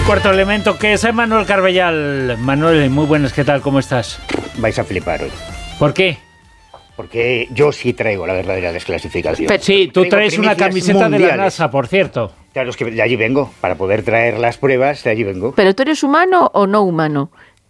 cuarto elemento, que es Manuel Carbellal. Manuel, muy buenas, ¿qué tal? ¿Cómo estás? Vais a flipar hoy. ¿Por qué? Porque yo sí traigo la verdadera desclasificación. Sí, tú traes una camiseta mundiales de la NASA, por cierto. Claro, es que de allí vengo, para poder traer las pruebas, de allí vengo. ¿Pero tú eres humano o no humano?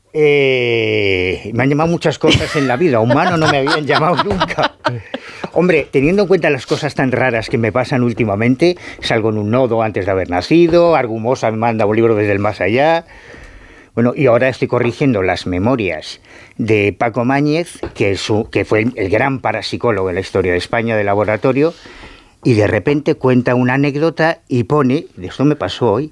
Me han llamado muchas cosas en la vida, humano no me habían llamado nunca. Hombre, teniendo en cuenta las cosas tan raras que me pasan últimamente, salgo en un nodo antes de haber nacido, Argumosa me manda un libro desde el más allá. Bueno, y ahora estoy corrigiendo las memorias de Paco Mañez, que fue el gran parapsicólogo en la historia de España de laboratorio, y de repente cuenta una anécdota y pone, esto me pasó hoy,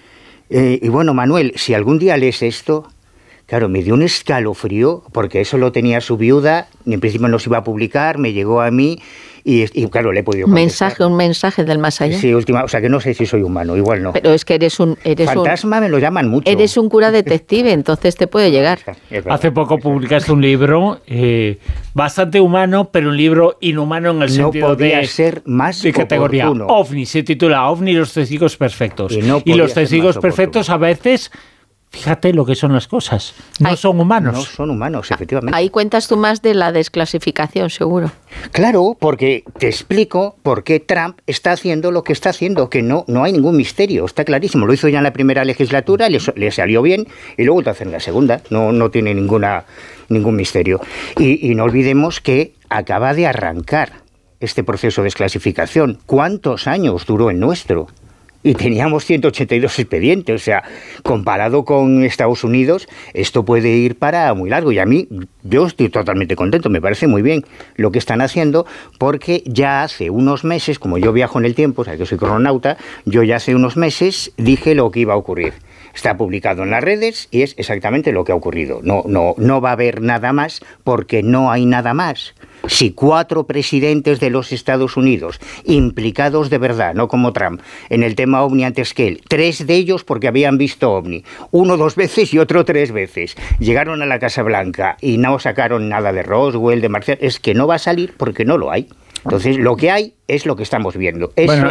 y bueno, Manuel, si algún día lees esto, claro, me dio un escalofrío, porque eso lo tenía su viuda, y en principio no se iba a publicar, me llegó a mí, y claro, le he podido contestar. Un mensaje del más allá. Sí, o sea que no sé si soy humano, igual no. Pero es que eres fantasma me lo llaman mucho. Eres un cura detective, entonces te puede llegar. Hace poco publicaste un libro bastante humano, pero un libro inhumano en el sentido de ser más de categoría. Oportuno. OVNI, se titula OVNI y los testigos perfectos. Y los testigos perfectos a veces... Fíjate lo que son las cosas. No son humanos. No son humanos, efectivamente. Ahí cuentas tú más de la desclasificación, seguro. Claro, porque te explico por qué Trump está haciendo lo que está haciendo, que no hay ningún misterio, está clarísimo. Lo hizo ya en la primera legislatura, le salió bien, y luego lo hace en la segunda. No tiene ningún misterio. Y no olvidemos que acaba de arrancar este proceso de desclasificación. ¿Cuántos años duró el nuestro? Y teníamos 182 expedientes, o sea, comparado con Estados Unidos, esto puede ir para muy largo. Y a mí, yo estoy totalmente contento, me parece muy bien lo que están haciendo, porque ya hace unos meses, como yo viajo en el tiempo, o sea, que soy crononauta, yo ya hace unos meses dije lo que iba a ocurrir. Está publicado en las redes y es exactamente lo que ha ocurrido. No va a haber nada más, porque no hay nada más. Si 4 presidentes de los Estados Unidos, implicados de verdad, no como Trump, en el tema OVNI antes que él, 3 de ellos porque habían visto OVNI, uno 2 veces y otro 3 veces, llegaron a la Casa Blanca y no sacaron nada de Roswell, de Marcial, es que no va a salir porque no lo hay. Entonces, lo que hay es lo que estamos viendo. Bueno,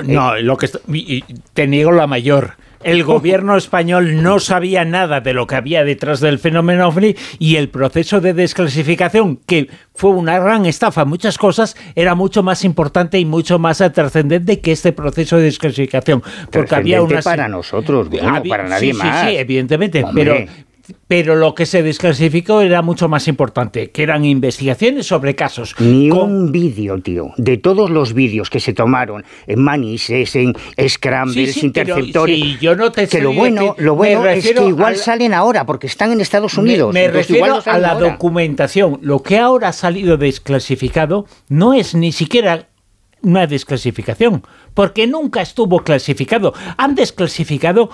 te niego la mayor. El gobierno español no sabía nada de lo que había detrás del fenómeno OVNI y el proceso de desclasificación, que fue una gran estafa en muchas cosas, era mucho más importante y mucho más trascendente que este proceso de desclasificación. Porque había una... para nosotros, bueno, para nadie más. Sí, evidentemente, pero lo que se desclasificó era mucho más importante, que eran investigaciones sobre casos. Ni un vídeo, tío. De todos los vídeos que se tomaron en Manises, en Scrambles, Interceptores, yo no te que lo bueno es que igual salen ahora, porque están en Estados Unidos. Me refiero a la documentación. Lo que ahora ha salido desclasificado no es ni siquiera una desclasificación, porque nunca estuvo clasificado. Han desclasificado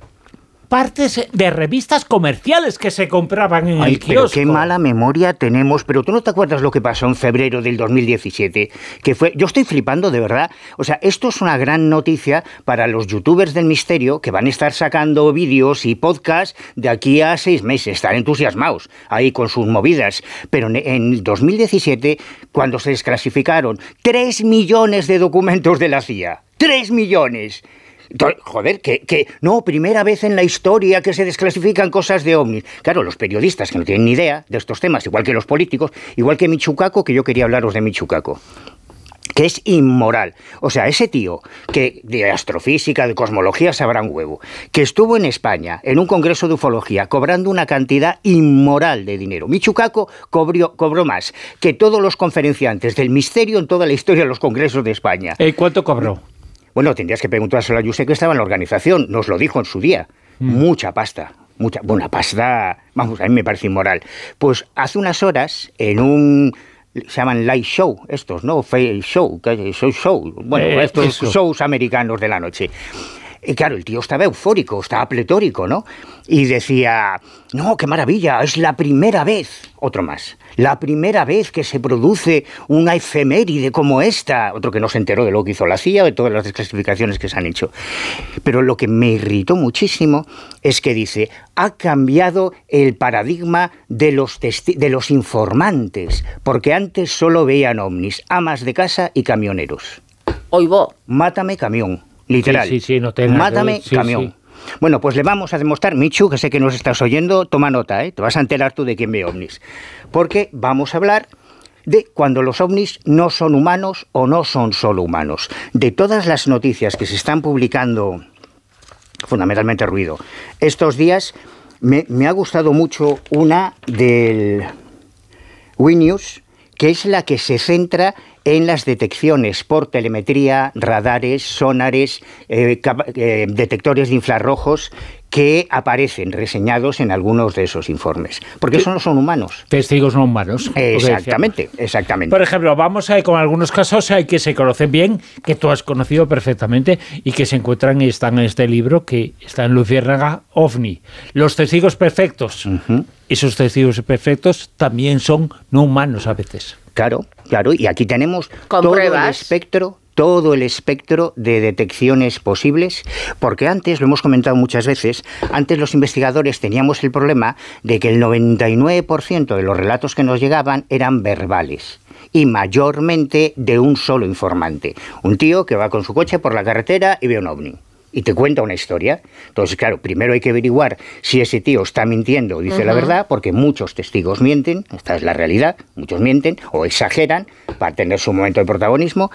partes de revistas comerciales que se compraban en el kiosco. Pero qué mala memoria tenemos. Pero tú no te acuerdas lo que pasó en febrero del 2017, que fue... Yo estoy flipando, de verdad. O sea, esto es una gran noticia para los youtubers del misterio, que van a estar sacando vídeos y podcasts de aquí a 6 meses. Están entusiasmados ahí con sus movidas. Pero en 2017, cuando se desclasificaron 3 millones de documentos de la CIA, 3 millones... Joder, no, primera vez en la historia que se desclasifican cosas de OVNIs. Claro, los periodistas que no tienen ni idea de estos temas, igual que los políticos, igual que Michio Kaku, que yo quería hablaros de Michio Kaku, que es inmoral. O sea, ese tío que de astrofísica, de cosmología sabrá un huevo, que estuvo en España en un congreso de ufología cobrando una cantidad inmoral de dinero. Michio Kaku cobró más que todos los conferenciantes del misterio en toda la historia de los congresos de España. ¿Cuánto cobró? Bueno, tendrías que preguntárselo a Josep, que estaba en la organización, nos lo dijo en su día. Mucha pasta, buena pasta, vamos, a mí me parece inmoral. Pues hace unas horas, en un... se llaman live show, estos, ¿no? Show, bueno, estos shows americanos de la noche. Y claro, el tío estaba eufórico, estaba pletórico, ¿no? Y decía, no, qué maravilla, es la primera vez, otro más, la primera vez que se produce una efeméride como esta. Otro que no se enteró de lo que hizo la CIA o de todas las desclasificaciones que se han hecho. Pero lo que me irritó muchísimo es que dice, ha cambiado el paradigma de los informantes, porque antes solo veían ovnis, amas de casa y camioneros. Oigo. Mátame camión. Literal. Sí, no mátame camión. Bueno, pues le vamos a demostrar, Michu, que sé que nos estás oyendo, toma nota, te vas a enterar tú de quién ve ovnis. Porque vamos a hablar de cuando los ovnis no son humanos o no son solo humanos. De todas las noticias que se están publicando, fundamentalmente ruido, estos días, me ha gustado mucho una del Winews, que es la que se centra en las detecciones por telemetría, radares, sonares, detectores de infrarrojos que aparecen reseñados en algunos de esos informes. Porque eso no son humanos. Testigos no humanos. Exactamente. Por ejemplo, vamos a ir con algunos casos que se conocen bien, que tú has conocido perfectamente y que se encuentran y están en este libro, que está en Luciérnaga OVNI. Los testigos perfectos. Uh-huh. Esos testigos perfectos también son no humanos a veces. Claro, y aquí tenemos todo el espectro de detecciones posibles, porque antes, lo hemos comentado muchas veces, antes los investigadores teníamos el problema de que el 99% de los relatos que nos llegaban eran verbales, y mayormente de un solo informante. Un tío que va con su coche por la carretera y ve un ovni. Y te cuenta una historia. Entonces, claro, primero hay que averiguar si ese tío está mintiendo o dice la verdad, porque muchos testigos mienten, esta es la realidad, muchos mienten o exageran para tener su momento de protagonismo.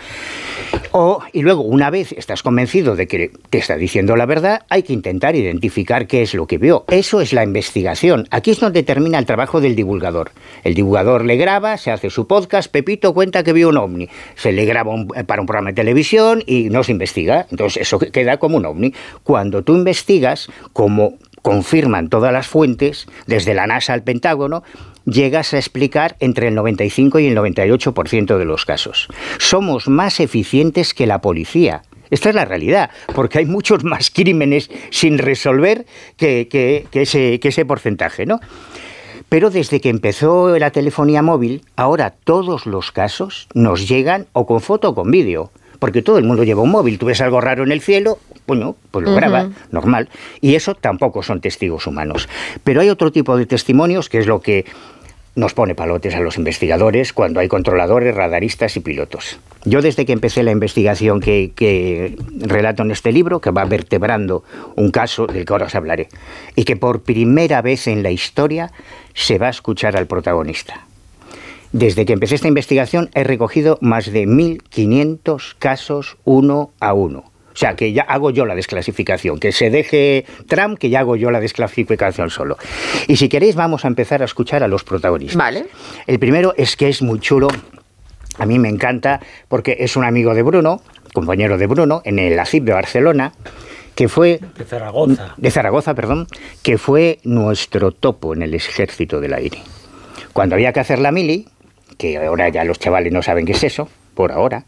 Y luego, una vez estás convencido de que te está diciendo la verdad, hay que intentar identificar qué es lo que vio. Eso es la investigación. Aquí es donde termina el trabajo del divulgador. El divulgador le graba, se hace su podcast, Pepito cuenta que vio un ovni. Se le graba para un programa de televisión y no se investiga. Entonces, eso queda como un ovni. Cuando tú investigas, como confirman todas las fuentes, desde la NASA al Pentágono, llegas a explicar entre el 95 y el 98% de los casos. Somos más eficientes que la policía. Esta es la realidad, porque hay muchos más crímenes sin resolver que ese porcentaje, ¿no? Pero desde que empezó la telefonía móvil, ahora todos los casos nos llegan o con foto o con vídeo. Porque todo el mundo lleva un móvil. Tú ves algo raro en el cielo, bueno, pues lo graba, normal. Y eso tampoco son testigos humanos. Pero hay otro tipo de testimonios que es lo que nos pone palotes a los investigadores cuando hay controladores, radaristas y pilotos. Yo desde que empecé la investigación que relato en este libro, que va vertebrando un caso del que ahora os hablaré, y que por primera vez en la historia se va a escuchar al protagonista. Desde que empecé esta investigación he recogido más de 1.500 casos uno a uno. O sea, que ya hago yo la desclasificación. Que se deje Trump, que ya hago yo la desclasificación solo. Y si queréis vamos a empezar a escuchar a los protagonistas. Vale. El primero es que es muy chulo. A mí me encanta porque es un amigo de Bruno, compañero de Bruno, en el ACIP de Barcelona, que fue... De Zaragoza, que fue nuestro topo en el Ejército del Aire. Cuando había que hacer la mili, que ahora ya los chavales no saben qué es eso, por ahora,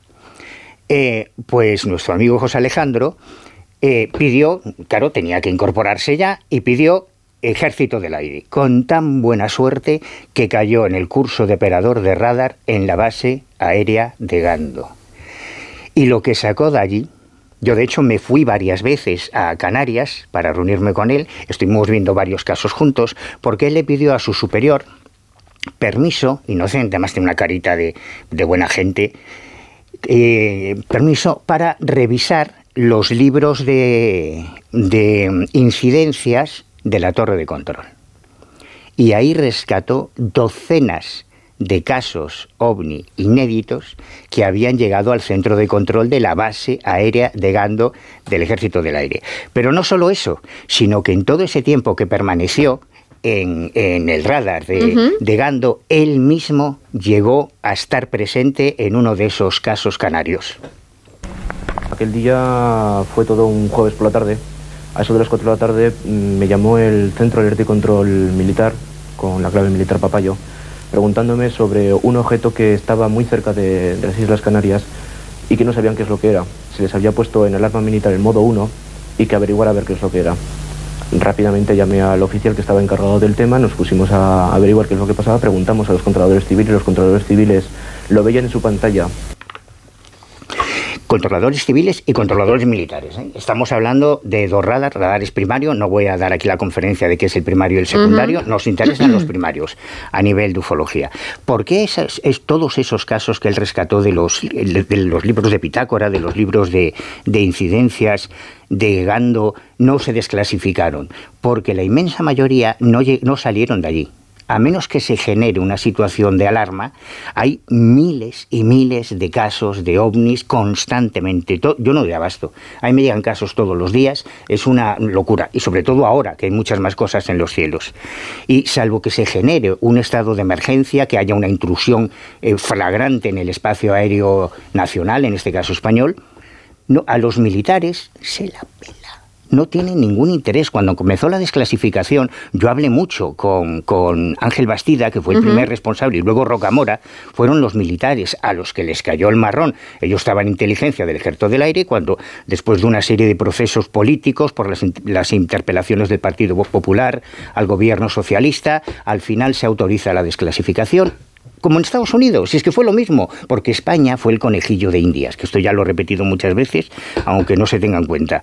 pues nuestro amigo José Alejandro pidió, claro, tenía que incorporarse ya, y pidió Ejército del Aire, con tan buena suerte que cayó en el curso de operador de radar en la base aérea de Gando. Y lo que sacó de allí, yo de hecho me fui varias veces a Canarias para reunirme con él, estuvimos viendo varios casos juntos, porque él le pidió a su superior permiso, inocente, además tiene una carita de buena gente, permiso para revisar los libros de incidencias de la torre de control. Y ahí rescató docenas de casos OVNI inéditos que habían llegado al centro de control de la base aérea de Gando del Ejército del Aire. Pero no solo eso, sino que en todo ese tiempo que permaneció en el radar de Gando, él mismo llegó a estar presente en uno de esos casos canarios. Aquel día fue todo un jueves por la tarde. A eso de las 4 de la tarde me llamó el Centro de Alerta y Control Militar, con la clave militar Papayo, preguntándome sobre un objeto que estaba muy cerca de las Islas Canarias y que no sabían qué es lo que era. Se les había puesto en alarma militar el modo 1 y que averiguara a ver qué es lo que era. Rápidamente llamé al oficial que estaba encargado del tema, nos pusimos a averiguar qué es lo que pasaba, preguntamos a los controladores civiles lo veían en su pantalla. controladores civiles y controladores militares, ¿eh? Estamos hablando de dos radares primarios. No voy a dar aquí la conferencia de qué es el primario y el secundario. Nos interesan los primarios a nivel de ufología. ¿Por qué todos esos casos que él rescató de los libros de Pitágora, de los libros de incidencias de Gando, no se desclasificaron? Porque la inmensa mayoría no salieron de allí. A menos que se genere una situación de alarma, hay miles y miles de casos de ovnis constantemente. Yo no doy abasto. A mí me llegan casos todos los días. Es una locura. Y sobre todo ahora, que hay muchas más cosas en los cielos. Y salvo que se genere un estado de emergencia, que haya una intrusión flagrante en el espacio aéreo nacional, en este caso español, no, a los militares se la pela. No tienen ningún interés. Cuando comenzó la desclasificación, yo hablé mucho con Ángel Bastida, que fue el primer responsable, y luego Rocamora. Fueron los militares a los que les cayó el marrón. Ellos estaban en inteligencia del Ejército del Aire, cuando, después de una serie de procesos políticos, por las interpelaciones del Partido Popular al gobierno socialista, al final se autoriza la desclasificación. Como en Estados Unidos, si es que fue lo mismo, porque España fue el conejillo de Indias, que esto ya lo he repetido muchas veces, aunque no se tenga en cuenta.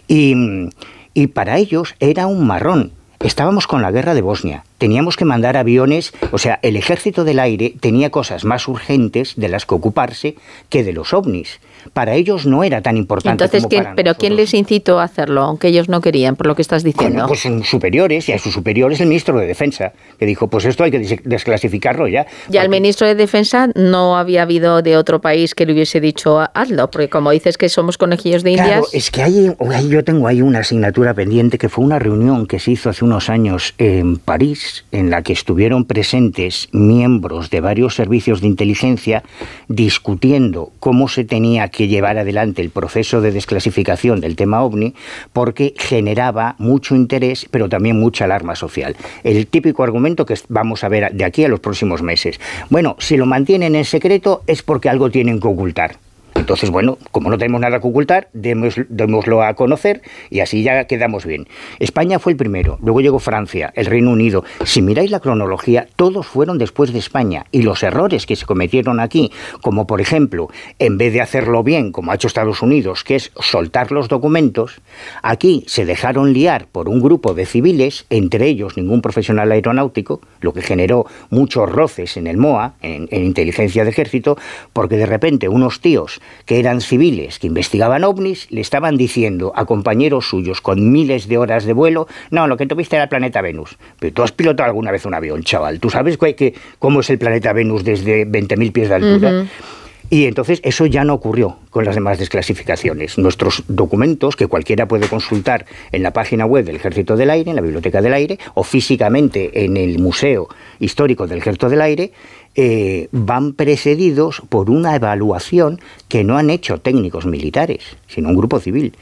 Y para ellos era un marrón. Estábamos con la guerra de Bosnia, teníamos que mandar aviones, o sea, el Ejército del Aire tenía cosas más urgentes de las que ocuparse que de los ovnis. Para ellos no era tan importante. Entonces, como para ¿pero nosotros. quién les incitó a hacerlo, aunque ellos no querían, por lo que estás diciendo? Bueno, pues sus superiores, y a sus superiores el ministro de Defensa, que dijo, pues esto hay que desclasificarlo ya. Ya el ministro de Defensa no había habido de otro país que le hubiese dicho hazlo, porque como dices que somos conejillos de Indias... Claro, es que yo tengo ahí una asignatura pendiente, que fue una reunión que se hizo hace unos años en París, en la que estuvieron presentes miembros de varios servicios de inteligencia discutiendo cómo se tenía que llevar adelante el proceso de desclasificación del tema OVNI, porque generaba mucho interés, pero también mucha alarma social. El típico argumento que vamos a ver de aquí a los próximos meses. Bueno, si lo mantienen en secreto es porque algo tienen que ocultar. Entonces, bueno, como no tenemos nada que ocultar, démoslo a conocer y así ya quedamos bien. España fue el primero, luego llegó Francia, el Reino Unido. Si miráis la cronología, todos fueron después de España. Y los errores que se cometieron aquí, como por ejemplo, en vez de hacerlo bien, como ha hecho Estados Unidos, que es soltar los documentos, aquí se dejaron liar por un grupo de civiles, entre ellos ningún profesional aeronáutico, lo que generó muchos roces en el MOA, en inteligencia de ejército, porque de repente unos tíos que eran civiles, que investigaban ovnis, le estaban diciendo a compañeros suyos con miles de horas de vuelo, no, lo que tuviste era el planeta Venus. Pero tú has pilotado alguna vez un avión, chaval. ¿Tú sabes cómo es el planeta Venus desde 20.000 pies de altura? Y entonces eso ya no ocurrió con las demás desclasificaciones. Nuestros documentos, que cualquiera puede consultar en la página web del Ejército del Aire, en la Biblioteca del Aire, o físicamente en el Museo Histórico del Ejército del Aire, van precedidos por una evaluación que no han hecho técnicos militares, sino un grupo civil.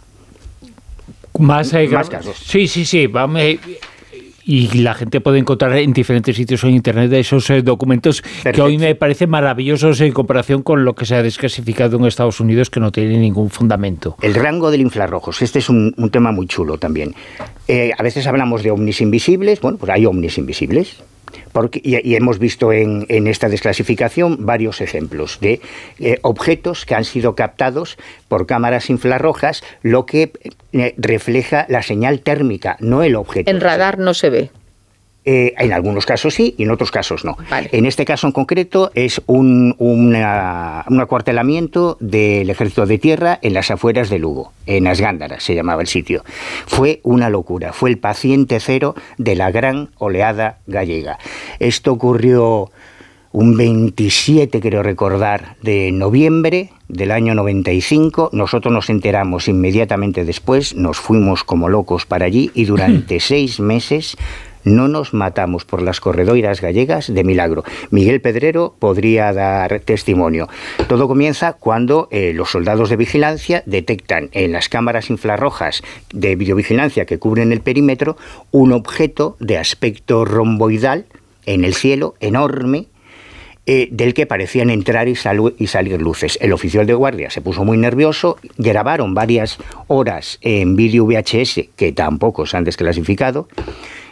Más casos. Sí. Vamos, y la gente puede encontrar en diferentes sitios en Internet esos documentos. Perfecto. Que hoy me parecen maravillosos en comparación con lo que se ha desclasificado en Estados Unidos, que no tiene ningún fundamento. El rango del infrarrojos, este es un tema muy chulo también. A veces hablamos de ovnis invisibles, bueno, pues hay ovnis invisibles. Y hemos visto en esta desclasificación varios ejemplos de objetos que han sido captados por cámaras infrarrojas, lo que refleja la señal térmica, no el objeto. En radar no se ve. En algunos casos sí y en otros casos no. Vale. En este caso en concreto es un acuartelamiento del Ejército de Tierra en las afueras de Lugo, en Asgándara se llamaba el sitio. Fue una locura, fue el paciente cero de la gran oleada gallega. Esto ocurrió un 27, creo recordar, de noviembre del año 95. Nosotros nos enteramos inmediatamente después, nos fuimos como locos para allí y durante 6 meses no nos matamos por las corredoiras gallegas de milagro. Miguel Pedrero podría dar testimonio. Todo comienza cuando los soldados de vigilancia detectan en las cámaras infrarrojas de videovigilancia que cubren el perímetro un objeto de aspecto romboidal en el cielo, enorme, del que parecían entrar y salir luces. El oficial de guardia se puso muy nervioso, grabaron varias horas en vídeo VHS, que tampoco se han desclasificado,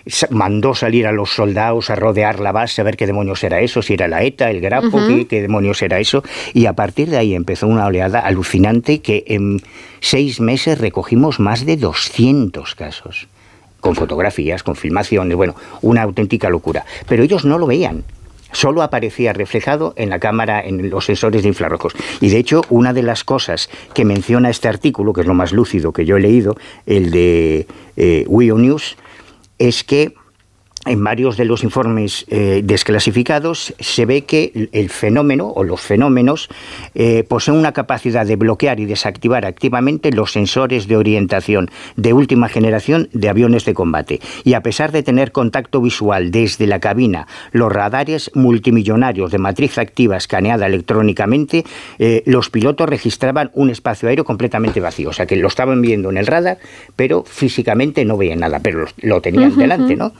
mandó salir a los soldados a rodear la base a ver qué demonios era eso, si era la ETA, el Grapo, qué demonios era eso, y a partir de ahí empezó una oleada alucinante que en 6 meses recogimos más de 200 casos, con fotografías, con filmaciones, bueno, una auténtica locura. Pero ellos no lo veían. Solo aparecía reflejado en la cámara, en los sensores de infrarrojos. Y de hecho, una de las cosas que menciona este artículo, que es lo más lúcido que yo he leído, el de WIO News, es que en varios de los informes desclasificados se ve que el fenómeno o los fenómenos poseen una capacidad de bloquear y desactivar activamente los sensores de orientación de última generación de aviones de combate. Y a pesar de tener contacto visual desde la cabina, los radares multimillonarios de matriz activa escaneada electrónicamente, los pilotos registraban un espacio aéreo completamente vacío. O sea que lo estaban viendo en el radar, pero físicamente no veían nada, pero lo tenían delante, ¿no?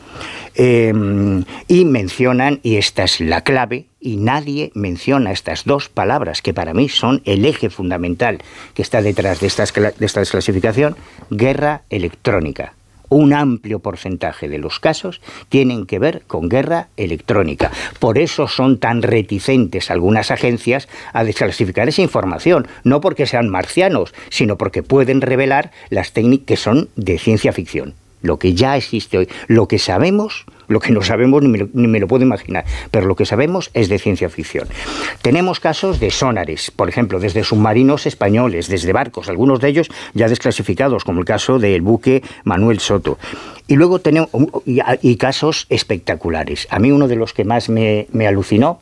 Y mencionan, y esta es la clave, y nadie menciona estas 2 palabras que para mí son el eje fundamental que está detrás de esta desclasificación: guerra electrónica. Un amplio porcentaje de los casos tienen que ver con guerra electrónica. Por eso son tan reticentes algunas agencias a desclasificar esa información, no porque sean marcianos, sino porque pueden revelar las técnicas que son de ciencia ficción. Lo que ya existe hoy, lo que sabemos, lo que no sabemos ni me lo puedo imaginar, pero lo que sabemos es de ciencia ficción. Tenemos casos de sonares, por ejemplo, desde submarinos españoles, desde barcos, algunos de ellos ya desclasificados, como el caso del buque Manuel Soto. Y luego tenemos y casos espectaculares. A mí uno de los que más me alucinó,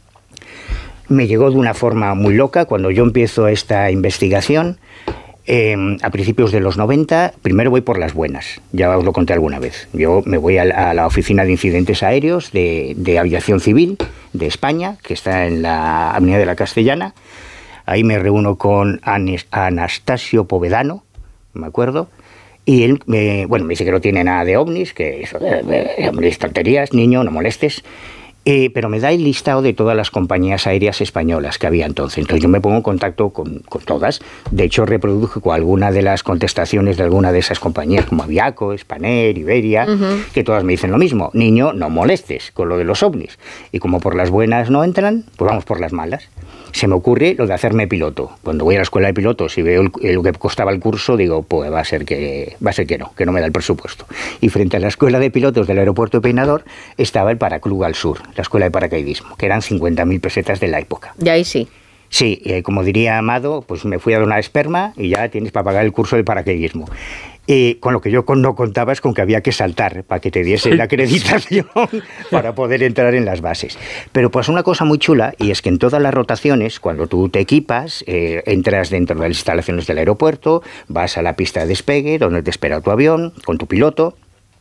me llegó de una forma muy loca cuando yo empiezo esta investigación. A principios de los 90, primero voy por las buenas, ya os lo conté alguna vez. Yo me voy a la Oficina de Incidentes Aéreos de Aviación Civil de España, que está en la Avenida de la Castellana. Ahí me reúno con Anastasio Povedano, me acuerdo, y él me dice que no tiene nada de ovnis, que eso, tonterías, niño, no molestes. Pero me da el listado de todas las compañías aéreas españolas que había entonces. Entonces yo me pongo en contacto con todas. De hecho, reproduzco alguna de las contestaciones de alguna de esas compañías, como Aviaco, Spanair, Iberia, que todas me dicen lo mismo: niño, no molestes con lo de los ovnis. Y como por las buenas no entran, pues vamos por las malas. Se me ocurre lo de hacerme piloto. Cuando voy a la escuela de pilotos y veo lo que costaba el curso, digo, pues va a ser que no me da el presupuesto. Y frente a la escuela de pilotos del aeropuerto de Peinador estaba el Paraclub al Sur, la escuela de paracaidismo, que eran 50.000 pesetas de la época. Y ahí sí. Sí, como diría Amado, pues me fui a donar esperma y ya tienes para pagar el curso de paracaidismo. Con lo que yo no contaba es con que había que saltar para que te diesen la acreditación para poder entrar en las bases. Pero pues una cosa muy chula, y es que en todas las rotaciones, cuando tú te equipas, entras dentro de las instalaciones del aeropuerto, vas a la pista de despegue, donde te espera tu avión, con tu piloto,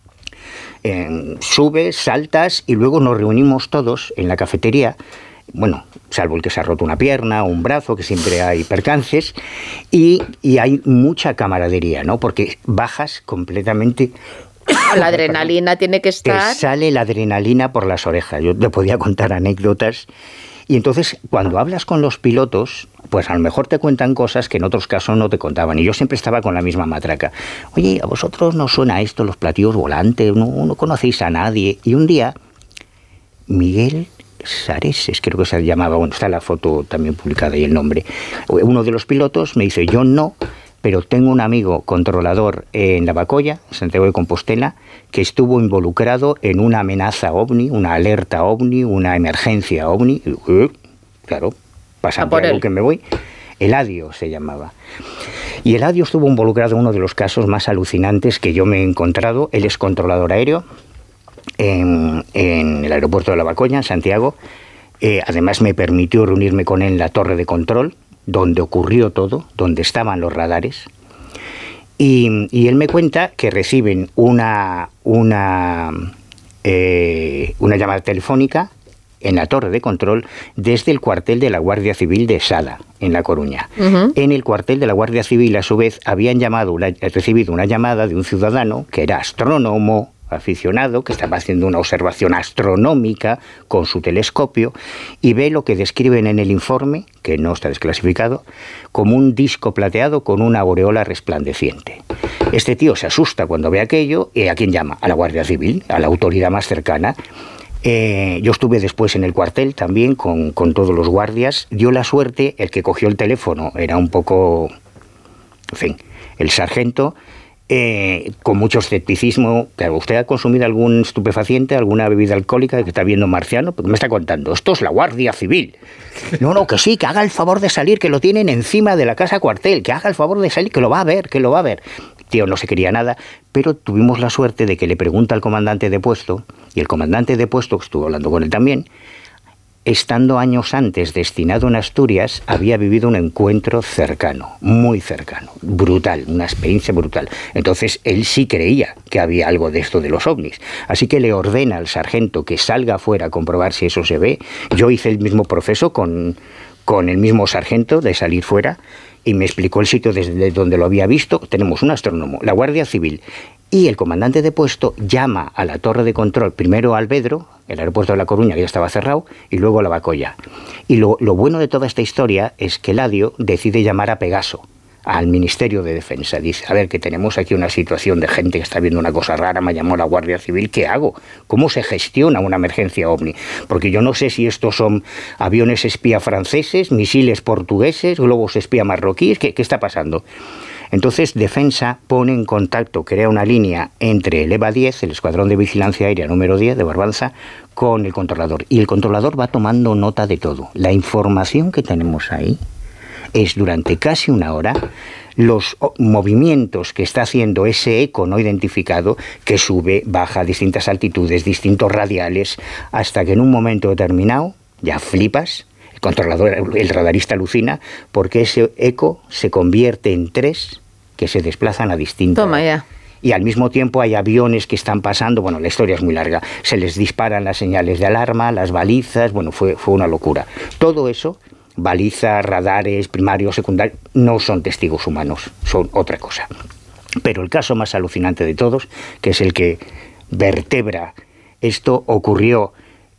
subes, saltas, y luego nos reunimos todos en la cafetería. Bueno, salvo el que se ha roto una pierna o un brazo, que siempre hay percances, y hay mucha camaradería, ¿no? Porque bajas completamente. La adrenalina tiene que estar. Te sale la adrenalina por las orejas. Yo te podía contar anécdotas. Y entonces, cuando hablas con los pilotos, pues a lo mejor te cuentan cosas que en otros casos no te contaban. Y yo siempre estaba con la misma matraca. Oye, ¿a vosotros no suena esto, los platillos volantes? ¿No conocéis a nadie? Y un día, Miguel Sareses, creo que se llamaba, bueno, está la foto también publicada y el nombre, uno de los pilotos me dice: yo no, pero tengo un amigo controlador en Lavacolla, Santiago de Compostela, que estuvo involucrado en una amenaza ovni, una alerta ovni, una emergencia ovni. Claro, pasa por algo que me voy. Eladio se llamaba. Y Eladio estuvo involucrado en uno de los casos más alucinantes que yo me he encontrado. Él es controlador aéreo en el aeropuerto de Lavacolla, en Santiago. Además me permitió reunirme con él en la torre de control, donde ocurrió todo, donde estaban los radares. Y él me cuenta que reciben una llamada telefónica en la torre de control desde el cuartel de la Guardia Civil de Sada, en La Coruña. En el cuartel de la Guardia Civil, a su vez, habían recibido una llamada de un ciudadano que era astrónomo, aficionado, que estaba haciendo una observación astronómica con su telescopio y ve lo que describen en el informe, que no está desclasificado, como un disco plateado con una aureola resplandeciente. Este tío se asusta cuando ve aquello y ¿a quién llama? A la Guardia Civil, a la autoridad más cercana. Yo estuve después en el cuartel también con todos los guardias. Dio la suerte, el que cogió el teléfono era un poco, en fin, el sargento, con mucho escepticismo. Claro, ¿usted ha consumido algún estupefaciente, alguna bebida alcohólica que está viendo marciano? Porque me está contando, esto es la Guardia Civil. No, que sí, que haga el favor de salir, que lo tienen encima de la casa cuartel, que haga el favor de salir, que lo va a ver, que lo va a ver. Tío no se quería nada, pero tuvimos la suerte de que le pregunta al comandante de puesto, y el comandante de puesto, que estuvo hablando con él también, estando años antes destinado en Asturias, había vivido un encuentro cercano, muy cercano, brutal, una experiencia brutal. Entonces él sí creía que había algo de esto de los ovnis. Así que le ordena al sargento que salga afuera a comprobar si eso se ve. Yo hice el mismo proceso con el mismo sargento de salir fuera, y me explicó el sitio desde donde lo había visto. Tenemos un astrónomo, la Guardia Civil y el comandante de puesto llama a la torre de control, primero a Alvedro, el aeropuerto de La Coruña, que ya estaba cerrado, y luego a Lavacolla. Y lo bueno de toda esta historia es que Eladio decide llamar a Pegaso, al Ministerio de Defensa. Dice, a ver, que tenemos aquí una situación de gente que está viendo una cosa rara, me llamó la Guardia Civil, ¿qué hago? ¿Cómo se gestiona una emergencia ovni? Porque yo no sé si estos son aviones espía franceses, misiles portugueses, globos espía marroquíes, ¿qué está pasando? Entonces Defensa pone en contacto, crea una línea entre el EVA 10, el Escuadrón de Vigilancia Aérea número 10 de Barbanza, con el controlador. Y el controlador va tomando nota de todo. La información que tenemos ahí es durante casi una hora los movimientos que está haciendo ese eco no identificado, que sube, baja a distintas altitudes, distintos radiales, hasta que en un momento determinado ya flipas. El controlador, el radarista alucina, porque ese eco se convierte en 3 que se desplazan a distintas. Toma ya. Y al mismo tiempo hay aviones que están pasando, bueno, la historia es muy larga, se les disparan las señales de alarma, las balizas, bueno, fue una locura. Todo eso, balizas, radares, primarios, secundarios, no son testigos humanos, son otra cosa. Pero el caso más alucinante de todos, que es el que vertebra esto, ocurrió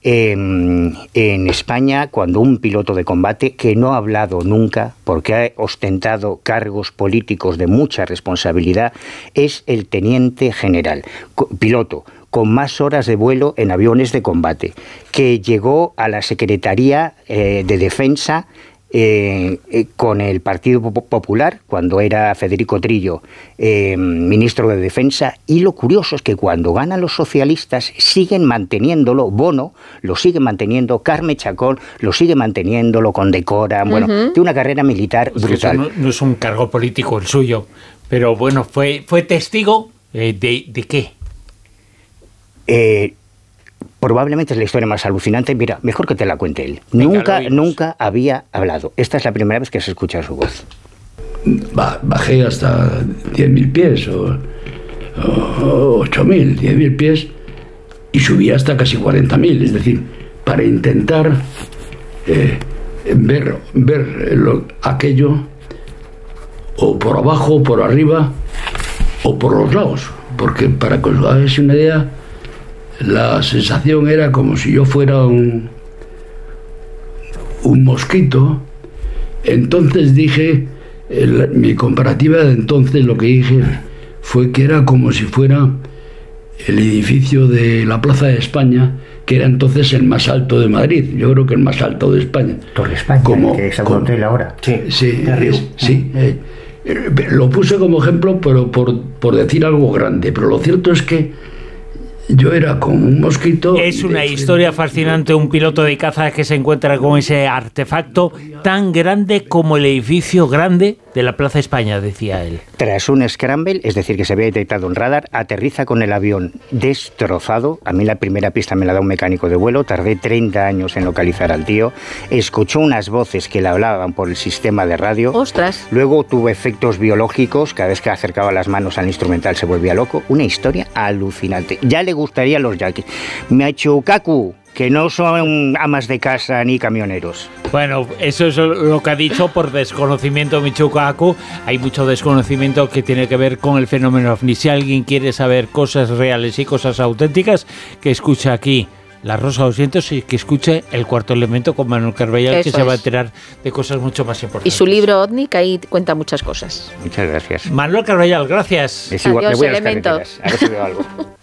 en España, cuando un piloto de combate que no ha hablado nunca, porque ha ostentado cargos políticos de mucha responsabilidad, es el teniente general, piloto con más horas de vuelo en aviones de combate, que llegó a la Secretaría de Defensa con el Partido Popular, cuando era Federico Trillo ministro de Defensa, y lo curioso es que cuando ganan los socialistas siguen manteniéndolo, Bono lo sigue manteniendo, Carme Chacón lo sigue manteniendo, con Decora, bueno, de una carrera militar brutal. Eso no es un cargo político el suyo, pero bueno, fue testigo ¿de qué? Probablemente es la historia más alucinante. Mira, mejor que te la cuente él. Venga, Nunca había hablado. Esta es la primera vez que se escucha su voz. Bajé hasta 10.000 pies o 8.000, 10.000 pies y subí hasta casi 40.000. Es decir, para intentar ver aquello o por abajo, o por arriba o por los lados. Porque para que os hagáis una idea, la sensación era como si yo fuera un mosquito. Entonces dije, mi comparativa de entonces, lo que dije fue que era como si fuera el edificio de la Plaza de España, que era entonces el más alto de Madrid. Yo creo que el más alto de España. Torre España, que es un hotel ahora. Sí. Lo puse como ejemplo, pero por decir algo grande. Pero lo cierto es que yo era como un mosquito. Es una historia fascinante, un piloto de caza que se encuentra con ese artefacto tan grande como el edificio grande de la Plaza España, decía él. Tras un scramble, es decir, que se había detectado en radar, aterriza con el avión destrozado. A mí la primera pista me la da un mecánico de vuelo, tardé 30 años en localizar al tío. Escuchó unas voces que le hablaban por el sistema de radio. ¡Ostras! Luego tuvo efectos biológicos, cada vez que acercaba las manos al instrumental se volvía loco. Una historia alucinante. Ya le gustaría a los yaquis. Me ha hecho Kaku. que no son amas de casa ni camioneros. Bueno, eso es lo que ha dicho por desconocimiento Michio Kaku. Hay mucho desconocimiento que tiene que ver con el fenómeno OVNI. Si alguien quiere saber cosas reales y cosas auténticas, que escuche aquí La Rosa 200 y que escuche El Cuarto Elemento con Manuel Carballal, Eso que se va a es. enterar de cosas mucho más importantes. Y su libro OVNI, que ahí cuenta muchas cosas. Muchas gracias. Manuel Carballal, gracias. Es igual, Adiós, me voy a las Elemento. carreteras, a ver si veo algo.